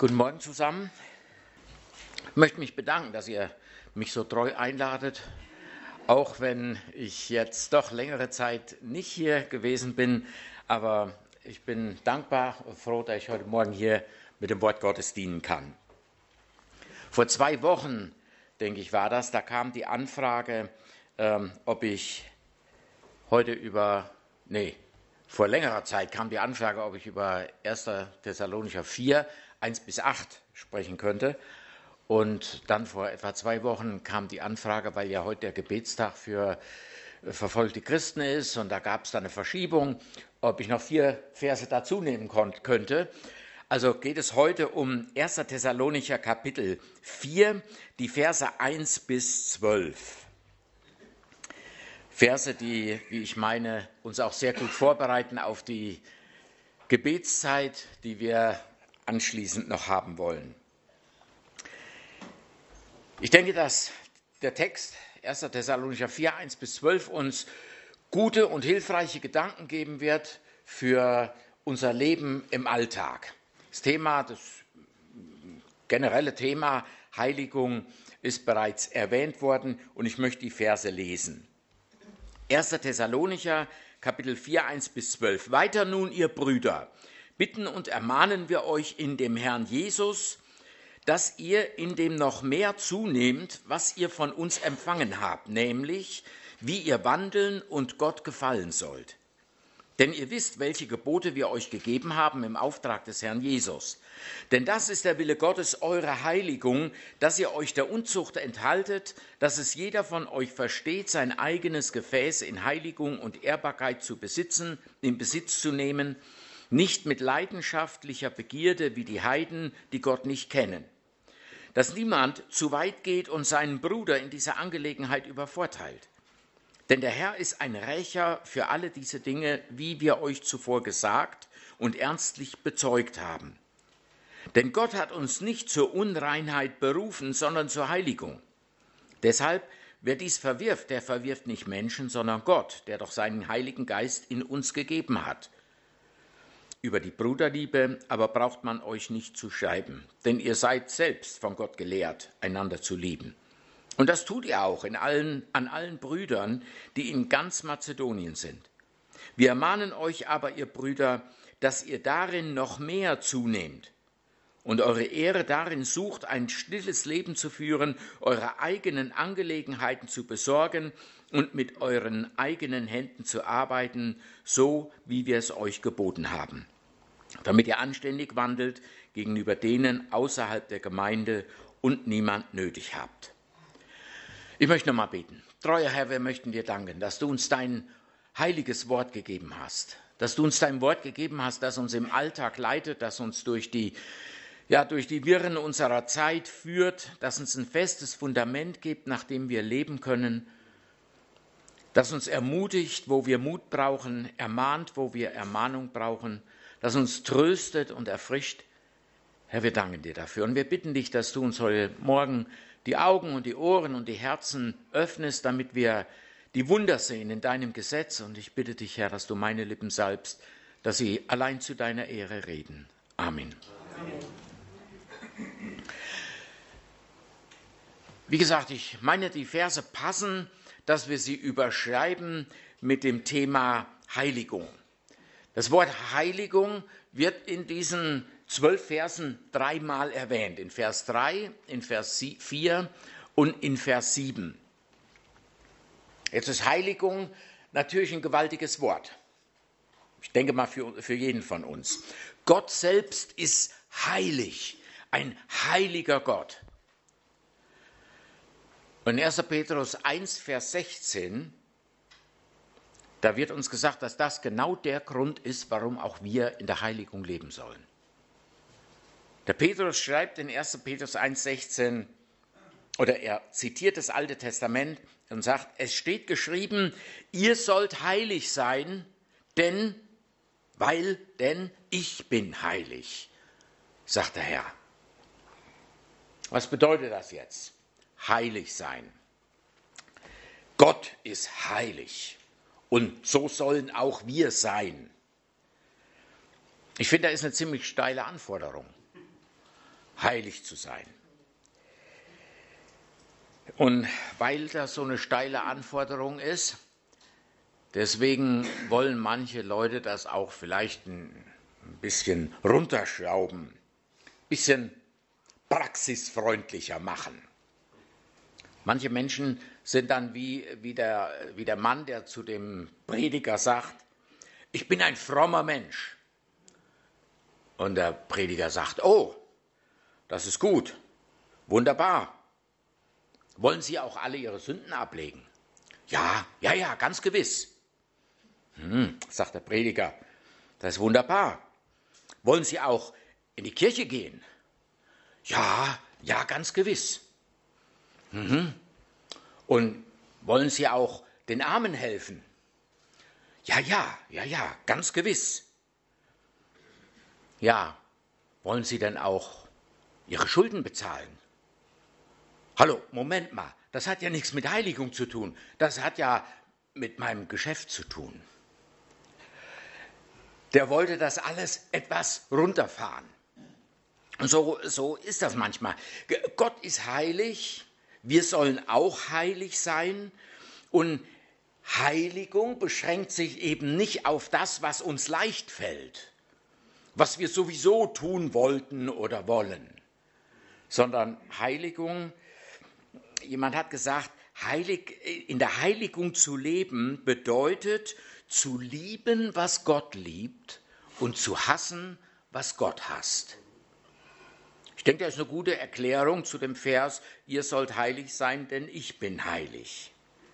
Guten Morgen zusammen. Ich möchte mich bedanken, dass ihr mich so treu einladet, auch wenn ich jetzt doch längere Zeit nicht hier gewesen bin. Aber ich bin dankbar und froh, dass ich heute Morgen hier mit dem Wort Gottes dienen kann. Vor 2 Wochen, denke ich, war das, da kam die Anfrage, ob ich heute vor längerer Zeit kam die Anfrage, ob ich über 1. Thessalonicher 4, 1-8 sprechen könnte. Und dann vor etwa 2 Wochen kam die Anfrage, weil ja heute der Gebetstag für verfolgte Christen ist und da gab es dann eine Verschiebung, ob ich noch 4 Verse dazu nehmen könnte. Also geht es heute um 1. Thessalonicher Kapitel 4, die Verse 1-12. Verse, die, wie ich meine, uns auch sehr gut vorbereiten auf die Gebetszeit, die wir anschließend noch haben wollen. Ich denke, dass der Text 1. Thessalonicher 4, 1-12 uns gute und hilfreiche Gedanken geben wird für unser Leben im Alltag. Das generelle Thema Heiligung ist bereits erwähnt worden und ich möchte die Verse lesen. 1. Thessalonicher, Kapitel 4, 1-12. Weiter nun, ihr Brüder, bitten und ermahnen wir euch in dem Herrn Jesus, dass ihr in dem noch mehr zunehmt, was ihr von uns empfangen habt, nämlich wie ihr wandeln und Gott gefallen sollt. Denn ihr wisst, welche Gebote wir euch gegeben haben im Auftrag des Herrn Jesus. Denn das ist der Wille Gottes, eure Heiligung, dass ihr euch der Unzucht enthaltet, dass es jeder von euch versteht, sein eigenes Gefäß in Heiligung und Ehrbarkeit zu besitzen, in Besitz zu nehmen, nicht mit leidenschaftlicher Begierde wie die Heiden, die Gott nicht kennen. Dass niemand zu weit geht und seinen Bruder in dieser Angelegenheit übervorteilt. Denn der Herr ist ein Rächer für alle diese Dinge, wie wir euch zuvor gesagt und ernstlich bezeugt haben. Denn Gott hat uns nicht zur Unreinheit berufen, sondern zur Heiligung. Deshalb, wer dies verwirft, der verwirft nicht Menschen, sondern Gott, der doch seinen Heiligen Geist in uns gegeben hat. Über die Bruderliebe aber braucht man euch nicht zu schreiben, denn ihr seid selbst von Gott gelehrt, einander zu lieben. Und das tut ihr auch an allen Brüdern, die in ganz Mazedonien sind. Wir ermahnen euch aber, ihr Brüder, dass ihr darin noch mehr zunehmt und eure Ehre darin sucht, ein stilles Leben zu führen, eure eigenen Angelegenheiten zu besorgen und mit euren eigenen Händen zu arbeiten, so wie wir es euch geboten haben, damit ihr anständig wandelt gegenüber denen außerhalb der Gemeinde und niemand nötig habt. Ich möchte nochmal beten. Treuer Herr, wir möchten dir danken, dass du uns dein heiliges Wort gegeben hast, dass du uns dein Wort gegeben hast, das uns im Alltag leitet, das uns durch die Wirren unserer Zeit führt, das uns ein festes Fundament gibt, nach dem wir leben können, das uns ermutigt, wo wir Mut brauchen, ermahnt, wo wir Ermahnung brauchen, das uns tröstet und erfrischt. Herr, wir danken dir dafür und wir bitten dich, dass du uns heute Morgen die Augen und die Ohren und die Herzen öffnest, damit wir die Wunder sehen in deinem Gesetz. Und ich bitte dich, Herr, dass du meine Lippen salbst, dass sie allein zu deiner Ehre reden. Amen. Wie gesagt, ich meine, die Verse passen, dass wir sie überschreiben mit dem Thema Heiligung. Das Wort Heiligung wird in diesen 12 Versen 3-mal erwähnt, in Vers 3, in Vers 4 und in Vers 7. Jetzt ist Heiligung natürlich ein gewaltiges Wort. Ich denke mal für jeden von uns. Gott selbst ist heilig, ein heiliger Gott. Und in 1. Petrus 1, Vers 16, da wird uns gesagt, dass das genau der Grund ist, warum auch wir in der Heiligung leben sollen. Der Petrus schreibt in 1. Petrus 1,16, oder er zitiert das Alte Testament und sagt, es steht geschrieben, ihr sollt heilig sein, denn ich bin heilig, sagt der Herr. Was bedeutet das jetzt? Heilig sein. Gott ist heilig und so sollen auch wir sein. Ich finde, da ist eine ziemlich steile Anforderung. heilig zu sein. Und weil das so eine steile Anforderung ist, deswegen wollen manche Leute das auch vielleicht ein bisschen runterschrauben, ein bisschen praxisfreundlicher machen. Manche Menschen sind dann wie der Mann, der zu dem Prediger sagt, ich bin ein frommer Mensch. Und der Prediger sagt, oh, das ist gut, wunderbar. Wollen Sie auch alle Ihre Sünden ablegen? Ja, ganz gewiss. Sagt der Prediger, das ist wunderbar. Wollen Sie auch in die Kirche gehen? Ja, ganz gewiss. Und wollen Sie auch den Armen helfen? Ja, ganz gewiss. Ja, wollen Sie denn auch Ihre Schulden bezahlen? Hallo, Moment mal, das hat ja nichts mit Heiligung zu tun. Das hat ja mit meinem Geschäft zu tun. Der wollte das alles etwas runterfahren. Und so ist das manchmal. Gott ist heilig, wir sollen auch heilig sein. Und Heiligung beschränkt sich eben nicht auf das, was uns leicht fällt, was wir sowieso tun wollten oder wollen, sondern Heiligung, jemand hat gesagt, in der Heiligung zu leben bedeutet, zu lieben, was Gott liebt und zu hassen, was Gott hasst. Ich denke, das ist eine gute Erklärung zu dem Vers, ihr sollt heilig sein, denn ich bin heilig.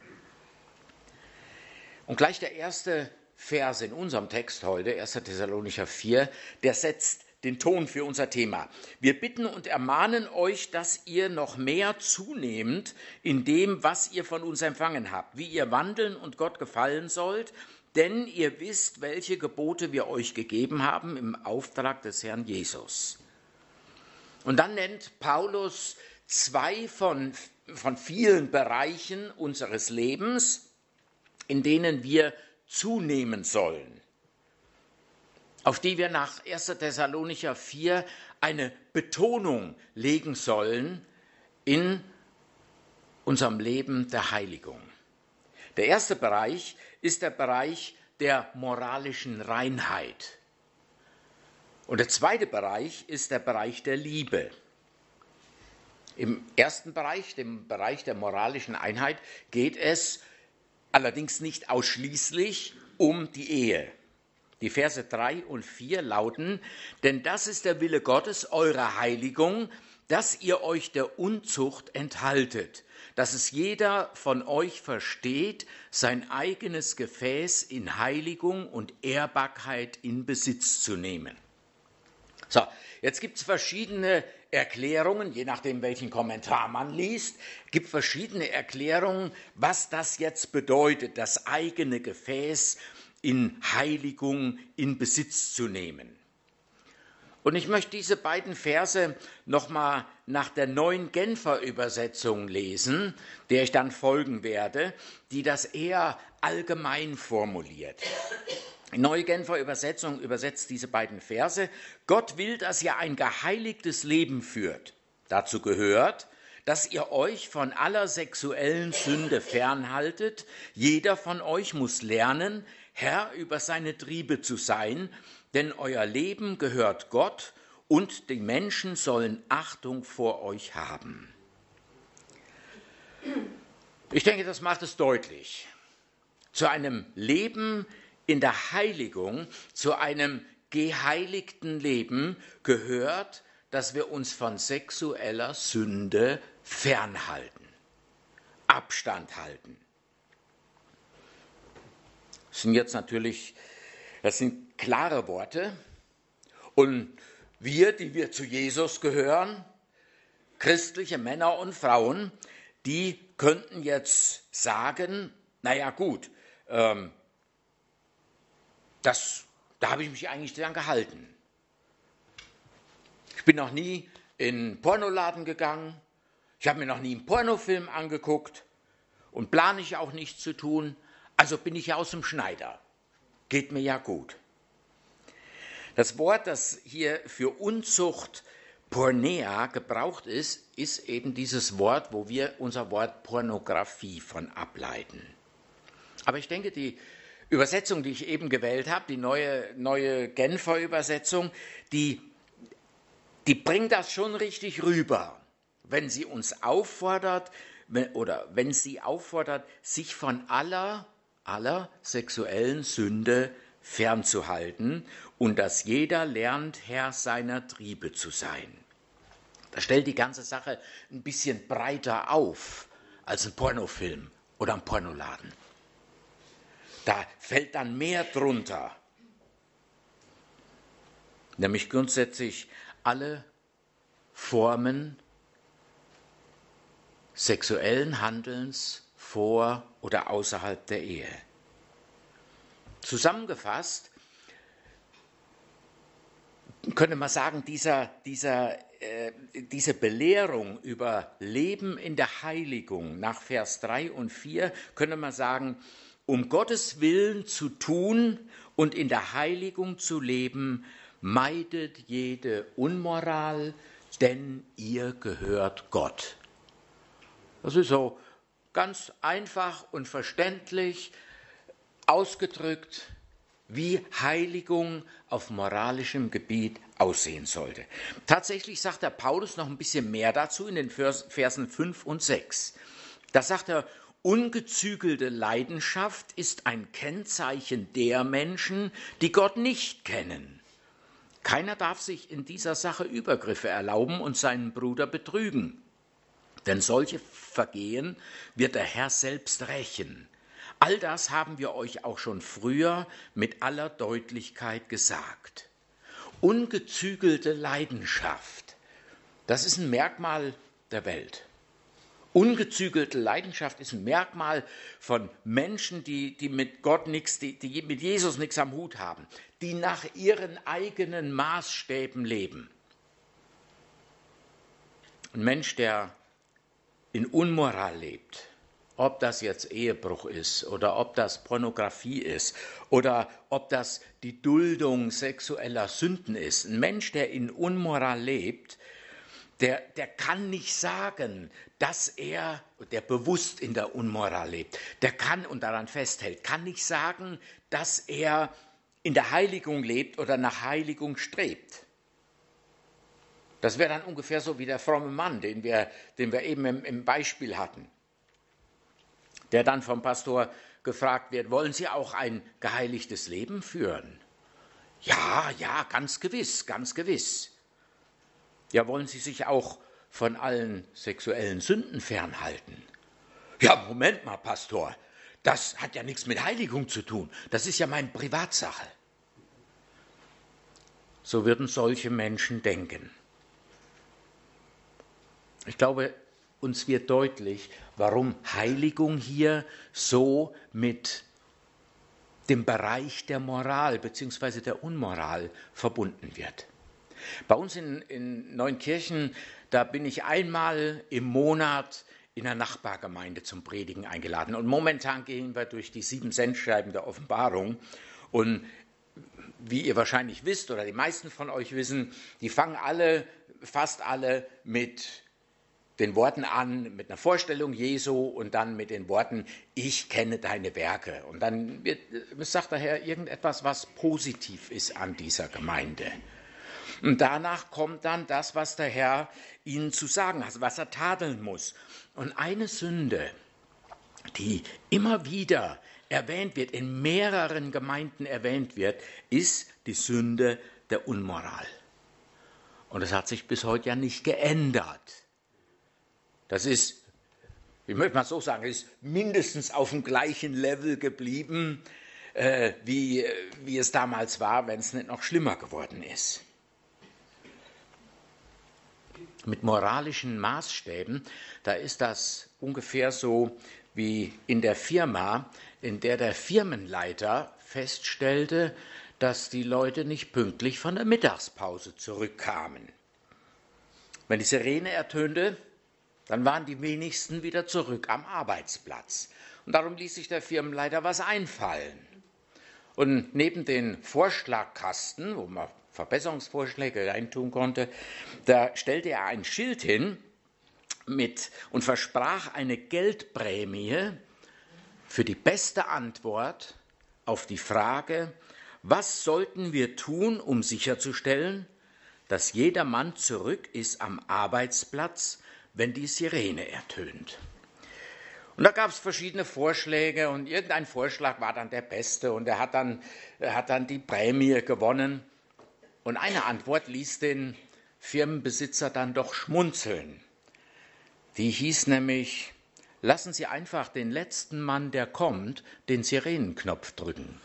Und gleich der erste Vers in unserem Text heute, 1. Thessalonicher 4, der setzt den Ton für unser Thema. Wir bitten und ermahnen euch, dass ihr noch mehr zunehmt in dem, was ihr von uns empfangen habt, wie ihr wandeln und Gott gefallen sollt, denn ihr wisst, welche Gebote wir euch gegeben haben im Auftrag des Herrn Jesus. Und dann nennt Paulus zwei von vielen Bereichen unseres Lebens, in denen wir zunehmen sollen, auf die wir nach 1. Thessalonicher 4 eine Betonung legen sollen in unserem Leben der Heiligung. Der erste Bereich ist der Bereich der moralischen Reinheit. Und der zweite Bereich ist der Bereich der Liebe. Im ersten Bereich, dem Bereich der moralischen Einheit, geht es allerdings nicht ausschließlich um die Ehe. Die Verse 3 und 4 lauten, denn das ist der Wille Gottes, eure Heiligung, dass ihr euch der Unzucht enthaltet, dass es jeder von euch versteht, sein eigenes Gefäß in Heiligung und Ehrbarkeit in Besitz zu nehmen. So, jetzt gibt es verschiedene Erklärungen, je nachdem, welchen Kommentar man liest, gibt verschiedene Erklärungen, was das jetzt bedeutet, das eigene Gefäß in Heiligung in Besitz zu nehmen. Und ich möchte diese beiden Verse nochmal nach der Neuen Genfer Übersetzung lesen, der ich dann folgen werde, die das eher allgemein formuliert. Die Neue Genfer Übersetzung übersetzt diese beiden Verse. Gott will, dass ihr ein geheiligtes Leben führt. Dazu gehört, dass ihr euch von aller sexuellen Sünde fernhaltet. Jeder von euch muss lernen, Herr über seine Triebe zu sein, denn euer Leben gehört Gott und die Menschen sollen Achtung vor euch haben. Ich denke, das macht es deutlich. Zu einem Leben in der Heiligung, zu einem geheiligten Leben gehört, dass wir uns von sexueller Sünde fernhalten, Abstand halten. Das sind klare Worte. Und wir, die wir zu Jesus gehören, christliche Männer und Frauen, die könnten jetzt sagen, naja gut, da habe ich mich eigentlich dran gehalten. Ich bin noch nie in einen Pornoladen gegangen, ich habe mir noch nie einen Pornofilm angeguckt und plane ich auch nicht zu tun, also bin ich ja aus dem Schneider. Geht mir ja gut. Das Wort, das hier für Unzucht Porneia gebraucht ist, ist eben dieses Wort, wo wir unser Wort Pornografie von ableiten. Aber ich denke, die Übersetzung, die ich eben gewählt habe, die neue Genfer Übersetzung, die bringt das schon richtig rüber, wenn sie uns auffordert, wenn sie auffordert, sich von aller sexuellen Sünde fernzuhalten und dass jeder lernt, Herr seiner Triebe zu sein. Das stellt die ganze Sache ein bisschen breiter auf als ein Pornofilm oder ein Pornoladen. Da fällt dann mehr drunter, nämlich grundsätzlich alle Formen sexuellen Handelns vor oder außerhalb der Ehe. Zusammengefasst könnte man sagen, diese Belehrung über Leben in der Heiligung nach Vers 3 und 4, könnte man sagen, um Gottes Willen zu tun und in der Heiligung zu leben, meidet jede Unmoral, denn ihr gehört Gott. Das ist so ganz einfach und verständlich ausgedrückt, wie Heiligung auf moralischem Gebiet aussehen sollte. Tatsächlich sagt der Paulus noch ein bisschen mehr dazu in den Versen 5 und 6. Da sagt er, ungezügelte Leidenschaft ist ein Kennzeichen der Menschen, die Gott nicht kennen. Keiner darf sich in dieser Sache Übergriffe erlauben und seinen Bruder betrügen. Denn solche Vergehen wird der Herr selbst rächen. All das haben wir euch auch schon früher mit aller Deutlichkeit gesagt. Ungezügelte Leidenschaft, das ist ein Merkmal der Welt. Ungezügelte Leidenschaft ist ein Merkmal von Menschen, die mit Gott nichts, die mit Jesus nichts am Hut haben, die nach ihren eigenen Maßstäben leben. Ein Mensch, der in Unmoral lebt, ob das jetzt Ehebruch ist oder ob das Pornografie ist oder ob das die Duldung sexueller Sünden ist. Ein Mensch, der in Unmoral lebt, der kann nicht sagen, dass der bewusst in der Unmoral lebt, der kann und daran festhält, kann nicht sagen, dass er in der Heiligung lebt oder nach Heiligung strebt. Das wäre dann ungefähr so wie der fromme Mann, den wir eben im Beispiel hatten, der dann vom Pastor gefragt wird, wollen Sie auch ein geheiligtes Leben führen? Ja, ganz gewiss, ganz gewiss. Ja, wollen Sie sich auch von allen sexuellen Sünden fernhalten? Ja, Moment mal, Pastor, das hat ja nichts mit Heiligung zu tun, das ist ja meine Privatsache. So würden solche Menschen denken. Ich glaube, uns wird deutlich, warum Heiligung hier so mit dem Bereich der Moral bzw. der Unmoral verbunden wird. Bei uns in Neunkirchen, da bin ich einmal im Monat in einer Nachbargemeinde zum Predigen eingeladen. Und momentan gehen wir durch die 7 Sendschreiben der Offenbarung. Und wie ihr wahrscheinlich wisst oder die meisten von euch wissen, die fangen fast alle mit den Worten an, mit einer Vorstellung Jesu und dann mit den Worten, ich kenne deine Werke. Und dann sagt der Herr irgendetwas, was positiv ist an dieser Gemeinde. Und danach kommt dann das, was der Herr ihnen zu sagen hat, was er tadeln muss. Und eine Sünde, die immer wieder erwähnt wird, in mehreren Gemeinden erwähnt wird, ist die Sünde der Unmoral. Und das hat sich bis heute ja nicht geändert. Das ist, ich möchte mal so sagen, ist mindestens auf dem gleichen Level geblieben, wie es damals war, wenn es nicht noch schlimmer geworden ist. Mit moralischen Maßstäben, da ist das ungefähr so wie in der Firma, in der der Firmenleiter feststellte, dass die Leute nicht pünktlich von der Mittagspause zurückkamen. Wenn die Sirene ertönte, dann waren die wenigsten wieder zurück am Arbeitsplatz. Und darum ließ sich der Firmenleiter was einfallen. Und neben den Vorschlagkasten, wo man Verbesserungsvorschläge reintun konnte. Da stellte er ein Schild hin und versprach eine Geldprämie für die beste Antwort auf die Frage, was sollten wir tun, um sicherzustellen, dass jeder Mann zurück ist am Arbeitsplatz, wenn die Sirene ertönt. Und da gab es verschiedene Vorschläge und irgendein Vorschlag war dann der beste und er hat dann die Prämie gewonnen. Und eine Antwort ließ den Firmenbesitzer dann doch schmunzeln. Die hieß nämlich, lassen Sie einfach den letzten Mann, der kommt, den Sirenenknopf drücken.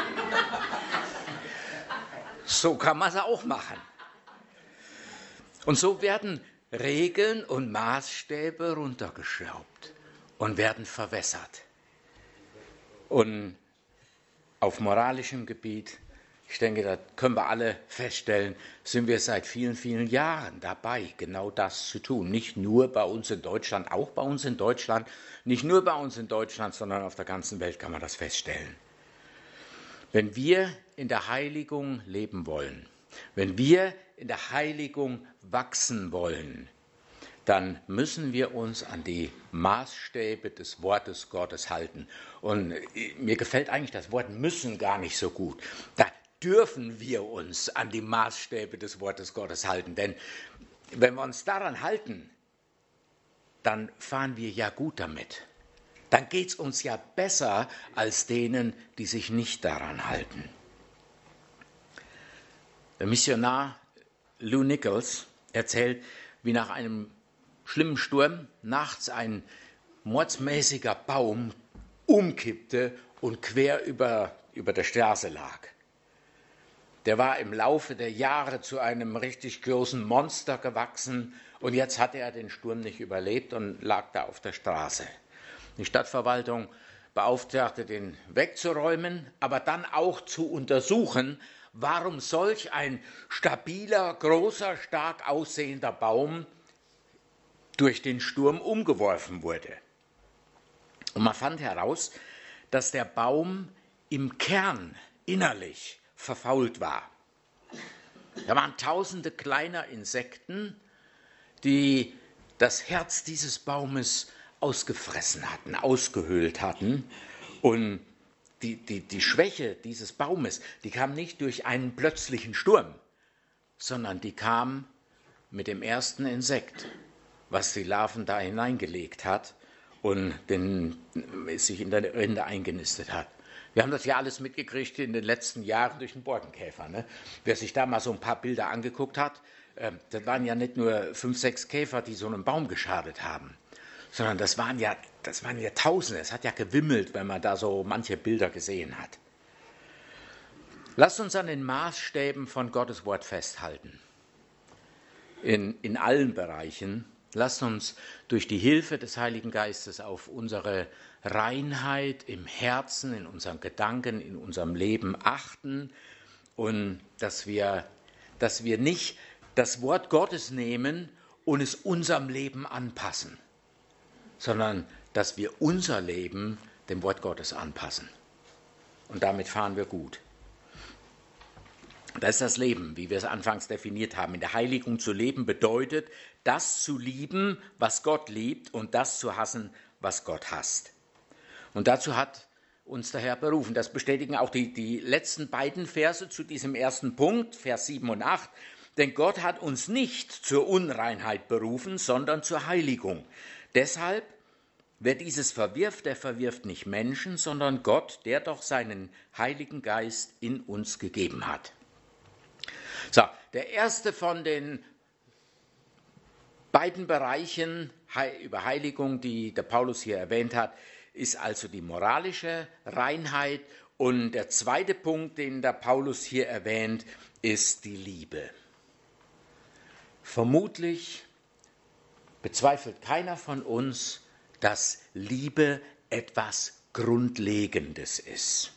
So kann man es auch machen. Und so werden Regeln und Maßstäbe runtergeschraubt und werden verwässert. Und auf moralischem Gebiet, ich denke, da können wir alle feststellen, sind wir seit vielen, vielen Jahren dabei, genau das zu tun. Nicht nur bei uns in Deutschland, auch bei uns in Deutschland, nicht nur bei uns in Deutschland, sondern auf der ganzen Welt kann man das feststellen. Wenn wir in der Heiligung leben wollen, wenn wir in der Heiligung wachsen wollen, dann müssen wir uns an die Maßstäbe des Wortes Gottes halten. Und mir gefällt eigentlich das Wort müssen gar nicht so gut. Da dürfen wir uns an die Maßstäbe des Wortes Gottes halten. Denn wenn wir uns daran halten, dann fahren wir ja gut damit. Dann geht es uns ja besser als denen, die sich nicht daran halten. Der Missionar Lou Nichols erzählt, wie nach einem schlimmen Sturm nachts ein mordsmäßiger Baum umkippte und quer über der Straße lag. Der war im Laufe der Jahre zu einem richtig großen Monster gewachsen und jetzt hatte er den Sturm nicht überlebt und lag da auf der Straße. Die Stadtverwaltung beauftragte, den wegzuräumen, aber dann auch zu untersuchen, warum solch ein stabiler, großer, stark aussehender Baum durch den Sturm umgeworfen wurde. Und man fand heraus, dass der Baum im Kern innerlich verfault war. Da waren tausende kleiner Insekten, die das Herz dieses Baumes ausgefressen hatten, ausgehöhlt hatten. Und die Schwäche dieses Baumes, die kam nicht durch einen plötzlichen Sturm, sondern die kam mit dem ersten Insekt, was die Larven da hineingelegt hat und sich in der Rinde eingenistet hat. Wir haben das ja alles mitgekriegt in den letzten Jahren durch den Borkenkäfer. Ne? Wer sich da mal so ein paar Bilder angeguckt hat, das waren ja nicht nur 5, 6 Käfer, die so einen Baum geschadet haben, sondern das waren ja Tausende. Es hat ja gewimmelt, wenn man da so manche Bilder gesehen hat. Lasst uns an den Maßstäben von Gottes Wort festhalten. In allen Bereichen. Lasst uns durch die Hilfe des Heiligen Geistes auf unsere Reinheit im Herzen, in unseren Gedanken, in unserem Leben achten und dass wir nicht das Wort Gottes nehmen und es unserem Leben anpassen, sondern dass wir unser Leben dem Wort Gottes anpassen. Und damit fahren wir gut. Das ist das Leben, wie wir es anfangs definiert haben. In der Heiligung zu leben bedeutet, das zu lieben, was Gott liebt, und das zu hassen, was Gott hasst. Und dazu hat uns der Herr berufen. Das bestätigen auch die letzten beiden Verse zu diesem ersten Punkt, Vers 7 und 8. Denn Gott hat uns nicht zur Unreinheit berufen, sondern zur Heiligung. Deshalb, wer dieses verwirft, der verwirft nicht Menschen, sondern Gott, der doch seinen Heiligen Geist in uns gegeben hat. So, der erste von den beiden Bereichen über Heiligung, die der Paulus hier erwähnt hat, ist also die moralische Reinheit. Und der zweite Punkt, den der Paulus hier erwähnt, ist die Liebe. Vermutlich bezweifelt keiner von uns, dass Liebe etwas Grundlegendes ist.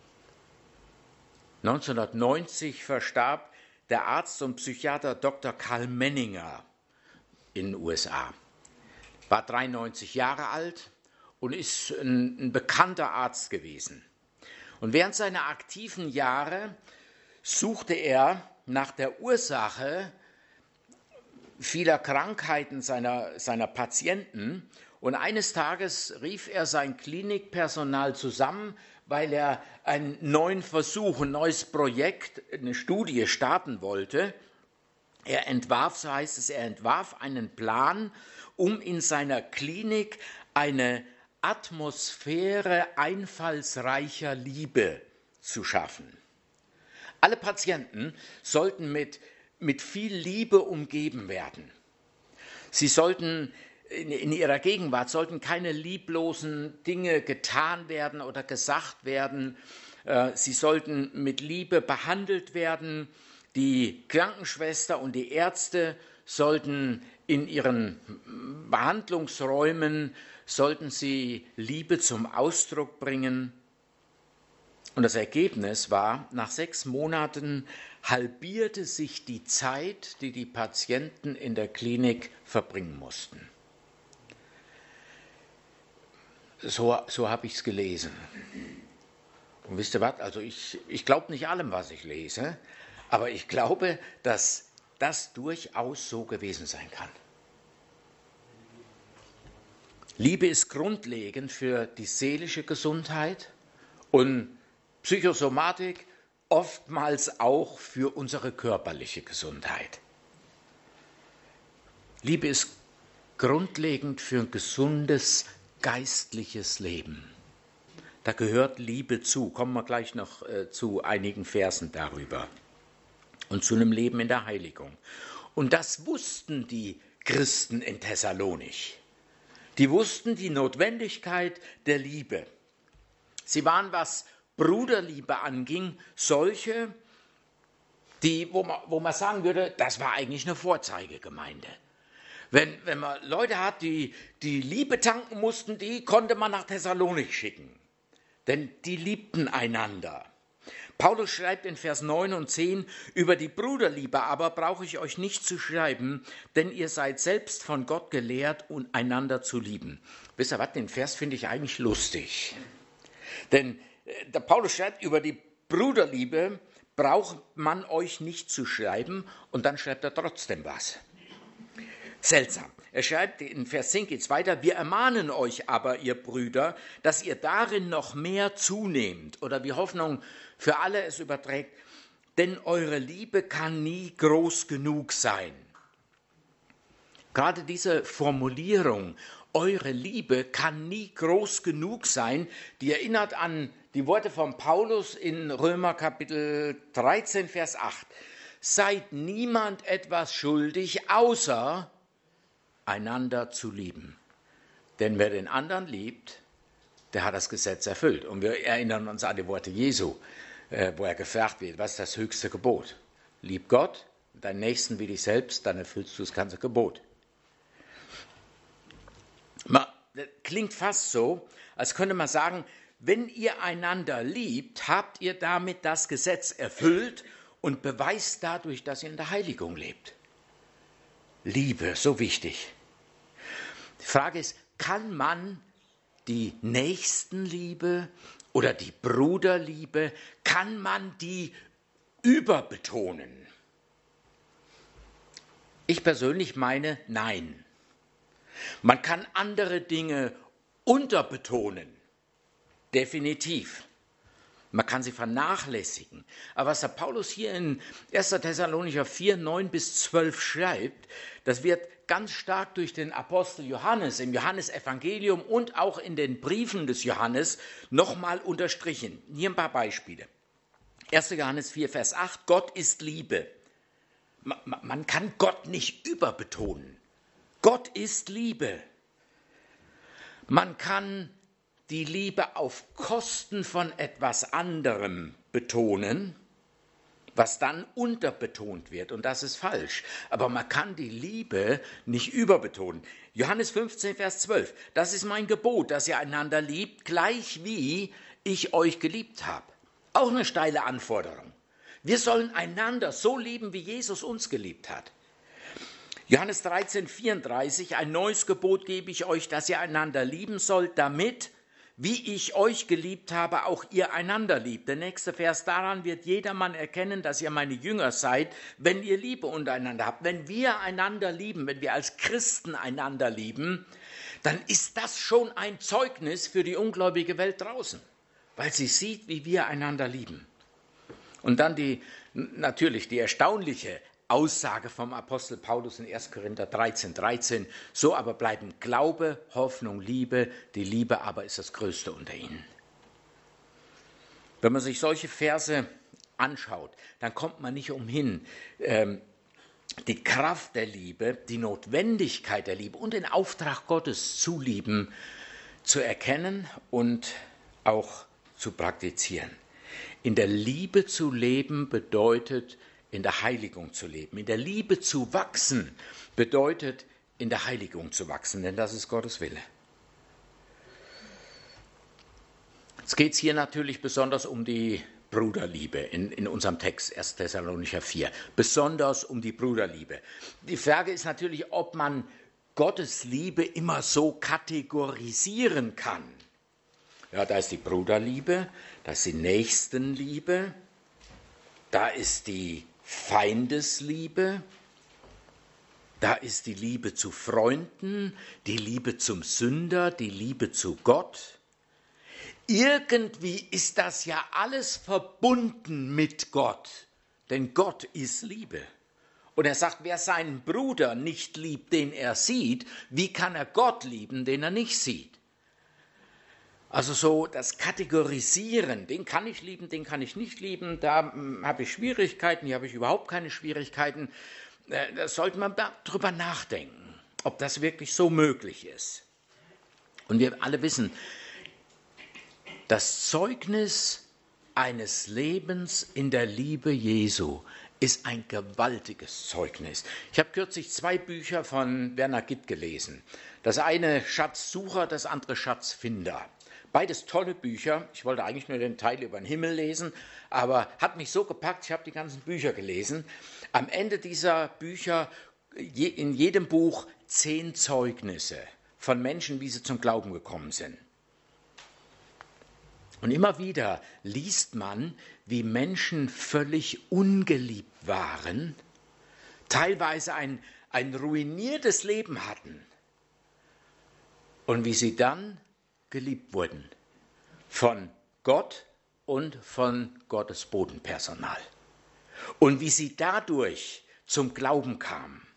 1990 verstarb der Arzt und Psychiater Dr. Karl Menninger in den USA. War 93 Jahre alt und ist ein bekannter Arzt gewesen. Und während seiner aktiven Jahre suchte er nach der Ursache vieler Krankheiten seiner Patienten. Und eines Tages rief er sein Klinikpersonal zusammen, weil er einen neuen Versuch, ein neues Projekt, eine Studie starten wollte. Er entwarf, so heißt es, einen Plan, um in seiner Klinik eine Atmosphäre einfallsreicher Liebe zu schaffen. Alle Patienten sollten mit viel Liebe umgeben werden. Sie sollten in ihrer Gegenwart sollten keine lieblosen Dinge getan werden oder gesagt werden. Sie sollten mit Liebe behandelt werden. Die Krankenschwester und die Ärzte sollten in ihren Behandlungsräumen sie Liebe zum Ausdruck bringen. Und das Ergebnis war, nach 6 Monaten halbierte sich die Zeit, die die Patienten in der Klinik verbringen mussten. So habe ich es gelesen. Und wisst ihr was? Also ich glaube nicht allem, was ich lese, aber ich glaube, dass das durchaus so gewesen sein kann. Liebe ist grundlegend für die seelische Gesundheit und Psychosomatik oftmals auch für unsere körperliche Gesundheit. Liebe ist grundlegend für ein gesundes geistliches Leben. Da gehört Liebe zu. Kommen wir gleich noch zu einigen Versen darüber. Und zu einem Leben in der Heiligung. Und das wussten die Christen in Thessalonich. Die wussten die Notwendigkeit der Liebe. Sie waren, was Bruderliebe anging, solche, wo man sagen würde, das war eigentlich eine Vorzeigegemeinde. Wenn man Leute hat, die Liebe tanken mussten, die konnte man nach Thessalonich schicken. Denn die liebten einander. Paulus schreibt in Vers 9 und 10, über die Bruderliebe aber brauche ich euch nicht zu schreiben, denn ihr seid selbst von Gott gelehrt, einander zu lieben. Wisst ihr was, den Vers finde ich eigentlich lustig. Denn der Paulus schreibt, über die Bruderliebe braucht man euch nicht zu schreiben, und dann schreibt er trotzdem was. Seltsam. Er schreibt, in Vers 10 geht es weiter, wir ermahnen euch aber, ihr Brüder, dass ihr darin noch mehr zunehmt, oder wie Hoffnung für alle es überträgt, denn eure Liebe kann nie groß genug sein. Gerade diese Formulierung, eure Liebe kann nie groß genug sein, die erinnert an die Worte von Paulus in Römer Kapitel 13, Vers 8. Seid niemand etwas schuldig, außer einander zu lieben. Denn wer den anderen liebt, der hat das Gesetz erfüllt. Und wir erinnern uns an die Worte Jesu, wo er gefragt wird, was ist das höchste Gebot? Lieb Gott, deinen Nächsten wie dich selbst, dann erfüllst du das ganze Gebot. Das klingt fast so, als könnte man sagen, wenn ihr einander liebt, habt ihr damit das Gesetz erfüllt und beweist dadurch, dass ihr in der Heiligung lebt. Liebe, so wichtig. Die Frage ist, kann man die Nächstenliebe oder die Bruderliebe, kann man die überbetonen? Ich persönlich meine, nein. Man kann andere Dinge unterbetonen, definitiv. Man kann sie vernachlässigen. Aber was der Paulus hier in 1. Thessalonicher 4, 9 bis 12 schreibt, das wird ganz stark durch den Apostel Johannes im Johannesevangelium und auch in den Briefen des Johannes nochmal unterstrichen. Hier ein paar Beispiele. 1. Johannes 4, Vers 8, Gott ist Liebe. Man kann Gott nicht überbetonen. Gott ist Liebe. Man kann die Liebe auf Kosten von etwas anderem betonen, was dann unterbetont wird. Und das ist falsch. Aber man kann die Liebe nicht überbetonen. Johannes 15, Vers 12. Das ist mein Gebot, dass ihr einander liebt, gleich wie ich euch geliebt habe. Auch eine steile Anforderung. Wir sollen einander so lieben, wie Jesus uns geliebt hat. Johannes 13, 34. Ein neues Gebot gebe ich euch, dass ihr einander lieben sollt, damit, wie ich euch geliebt habe, auch ihr einander liebt. Der nächste Vers, daran wird jedermann erkennen, dass ihr meine Jünger seid, wenn ihr Liebe untereinander habt. Wenn wir einander lieben, wenn wir als Christen einander lieben, dann ist das schon ein Zeugnis für die ungläubige Welt draußen, weil sie sieht, wie wir einander lieben. Und dann natürlich die erstaunliche Aussage vom Apostel Paulus in 1. Korinther 13:13. So aber bleiben Glaube, Hoffnung, Liebe. Die Liebe aber ist das Größte unter ihnen. Wenn man sich solche Verse anschaut, dann kommt man nicht umhin, die Kraft der Liebe, die Notwendigkeit der Liebe und den Auftrag Gottes zu lieben, zu erkennen und auch zu praktizieren. In der Liebe zu leben bedeutet, in der Heiligung zu leben. In der Liebe zu wachsen bedeutet, in der Heiligung zu wachsen, denn das ist Gottes Wille. Jetzt geht es hier natürlich besonders um die Bruderliebe in unserem Text, 1. Thessalonicher 4. Besonders um die Bruderliebe. Die Frage ist natürlich, ob man Gottes Liebe immer so kategorisieren kann. Ja, da ist die Bruderliebe, da ist die Nächstenliebe, da ist die Feindesliebe, da ist die Liebe zu Freunden, die Liebe zum Sünder, die Liebe zu Gott. Irgendwie ist das ja alles verbunden mit Gott, denn Gott ist Liebe. Und er sagt, wer seinen Bruder nicht liebt, den er sieht, wie kann er Gott lieben, den er nicht sieht? Also so das Kategorisieren, den kann ich lieben, den kann ich nicht lieben, da habe ich Schwierigkeiten, hier habe ich überhaupt keine Schwierigkeiten. Da sollte man drüber nachdenken, ob das wirklich so möglich ist. Und wir alle wissen, das Zeugnis eines Lebens in der Liebe Jesu ist ein gewaltiges Zeugnis. Ich habe kürzlich 2 Bücher von Werner Gitt gelesen. Das eine Schatzsucher, das andere Schatzfinder. Beides tolle Bücher. Ich wollte eigentlich nur den Teil über den Himmel lesen, aber hat mich so gepackt, ich habe die ganzen Bücher gelesen. Am Ende dieser Bücher, in jedem Buch 10 Zeugnisse von Menschen, wie sie zum Glauben gekommen sind. Und immer wieder liest man, wie Menschen völlig ungeliebt waren, teilweise ein ruiniertes Leben hatten und wie sie dann geliebt wurden von Gott und von Gottes Bodenpersonal. Und wie sie dadurch zum Glauben kamen.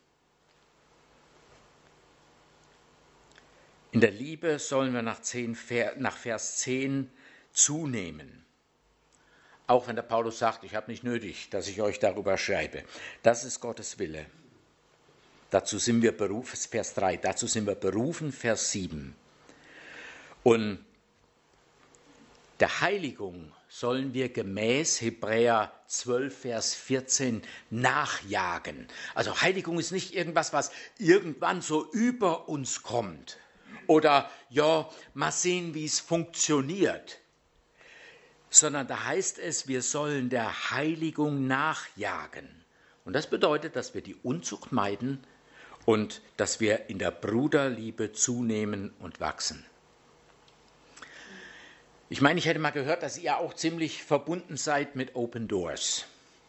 In der Liebe sollen wir nach Vers 10 zunehmen. Auch wenn der Paulus sagt, ich habe nicht nötig, dass ich euch darüber schreibe. Das ist Gottes Wille. Dazu sind wir berufen, Vers 3, dazu sind wir berufen, Vers 7. Und der Heiligung sollen wir gemäß Hebräer 12, Vers 14 nachjagen. Also Heiligung ist nicht irgendwas, was irgendwann so über uns kommt. Oder, ja, mal sehen, wie es funktioniert. Sondern da heißt es, wir sollen der Heiligung nachjagen. Und das bedeutet, dass wir die Unzucht meiden und dass wir in der Bruderliebe zunehmen und wachsen. Ich meine, ich hätte mal gehört, dass ihr auch ziemlich verbunden seid mit Open Doors.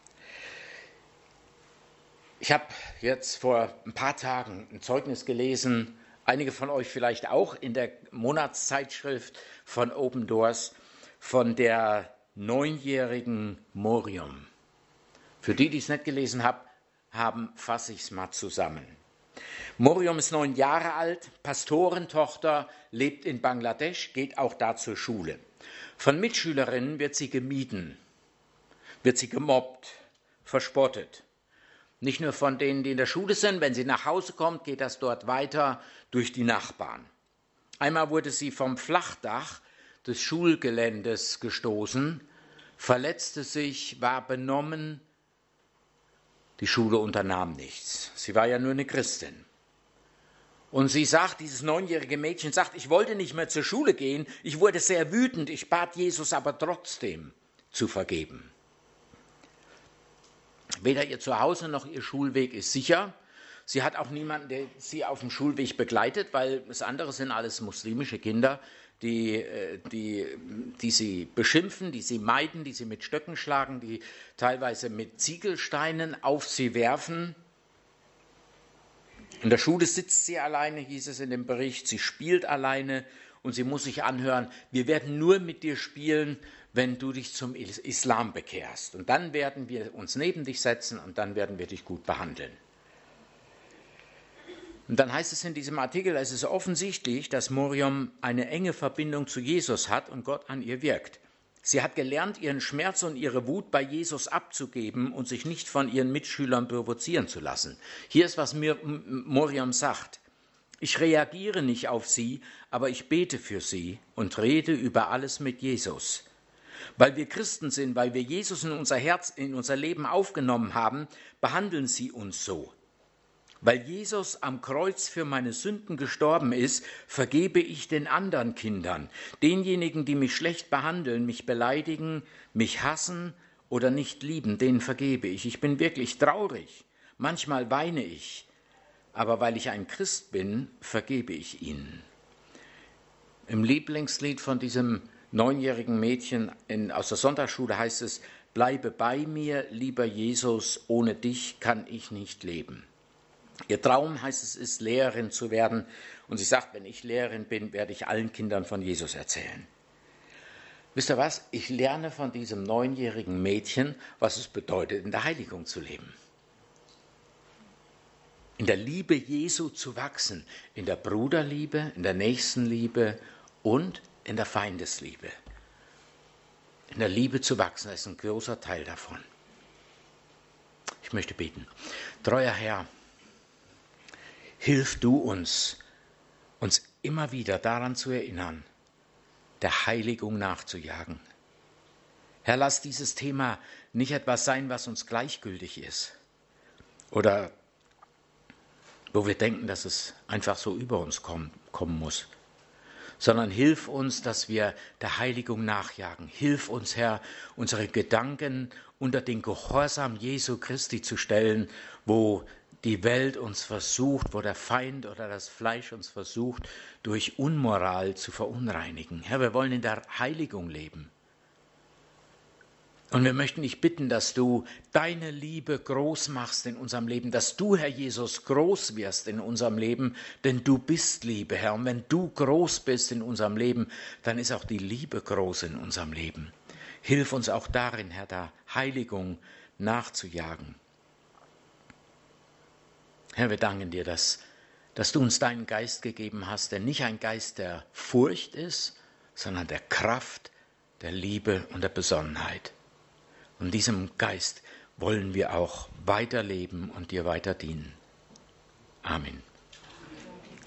Ich habe jetzt vor ein paar Tagen ein Zeugnis gelesen, einige von euch vielleicht auch in der Monatszeitschrift von Open Doors, von der 9-jährigen Morium. Für die es nicht gelesen haben, fasse ich es mal zusammen. Morium ist 9 Jahre alt, Pastorentochter, lebt in Bangladesch, geht auch da zur Schule. Von Mitschülerinnen wird sie gemieden, wird sie gemobbt, verspottet. Nicht nur von denen, die in der Schule sind, wenn sie nach Hause kommt, geht das dort weiter durch die Nachbarn. Einmal wurde sie vom Flachdach des Schulgeländes gestoßen, verletzte sich, war benommen. Die Schule unternahm nichts. Sie war ja nur eine Christin. Und sie sagt, dieses 9-jährige Mädchen sagt, ich wollte nicht mehr zur Schule gehen, ich wurde sehr wütend, ich bat Jesus aber trotzdem zu vergeben. Weder ihr Zuhause noch ihr Schulweg ist sicher. Sie hat auch niemanden, der sie auf dem Schulweg begleitet, weil das andere sind alles muslimische Kinder, die sie beschimpfen, die sie meiden, die sie mit Stöcken schlagen, die teilweise mit Ziegelsteinen auf sie werfen. In der Schule sitzt sie alleine, hieß es in dem Bericht, sie spielt alleine und sie muss sich anhören, wir werden nur mit dir spielen, wenn du dich zum Islam bekehrst. Und dann werden wir uns neben dich setzen und dann werden wir dich gut behandeln. Und dann heißt es in diesem Artikel, es ist offensichtlich, dass Miriam eine enge Verbindung zu Jesus hat und Gott an ihr wirkt. Sie hat gelernt, ihren Schmerz und ihre Wut bei Jesus abzugeben und sich nicht von ihren Mitschülern provozieren zu lassen. Hier ist, was Miriam sagt. Ich reagiere nicht auf sie, aber ich bete für sie und rede über alles mit Jesus. Weil wir Christen sind, weil wir Jesus in unser Herz, in unser Leben aufgenommen haben, behandeln sie uns so. Weil Jesus am Kreuz für meine Sünden gestorben ist, vergebe ich den anderen Kindern, denjenigen, die mich schlecht behandeln, mich beleidigen, mich hassen oder nicht lieben, denen vergebe ich. Ich bin wirklich traurig, manchmal weine ich, aber weil ich ein Christ bin, vergebe ich ihnen. Im Lieblingslied von diesem 9-jährigen Mädchen aus der Sonntagsschule heißt es, bleibe bei mir, lieber Jesus, ohne dich kann ich nicht leben. Ihr Traum, heißt es, ist, Lehrerin zu werden. Und sie sagt, wenn ich Lehrerin bin, werde ich allen Kindern von Jesus erzählen. Wisst ihr was? Ich lerne von diesem 9-jährigen Mädchen, was es bedeutet, in der Heiligung zu leben. In der Liebe Jesu zu wachsen. In der Bruderliebe, in der Nächstenliebe und in der Feindesliebe. In der Liebe zu wachsen, das ist ein großer Teil davon. Ich möchte beten. Treuer Herr, hilf du uns immer wieder daran zu erinnern, der Heiligung nachzujagen. Herr, lass dieses Thema nicht etwas sein, was uns gleichgültig ist oder wo wir denken, dass es einfach so über uns kommen muss, sondern hilf uns, dass wir der Heiligung nachjagen. Hilf uns, Herr, unsere Gedanken unter den Gehorsam Jesu Christi zu stellen, wo die Welt uns versucht, wo der Feind oder das Fleisch uns versucht, durch Unmoral zu verunreinigen. Herr, wir wollen in der Heiligung leben. Und wir möchten dich bitten, dass du deine Liebe groß machst in unserem Leben, dass du, Herr Jesus, groß wirst in unserem Leben, denn du bist Liebe, Herr. Und wenn du groß bist in unserem Leben, dann ist auch die Liebe groß in unserem Leben. Hilf uns auch darin, Herr, der Heiligung nachzujagen. Herr, wir danken dir, dass du uns deinen Geist gegeben hast, der nicht ein Geist der Furcht ist, sondern der Kraft, der Liebe und der Besonnenheit. Und diesem Geist wollen wir auch weiterleben und dir weiter dienen. Amen.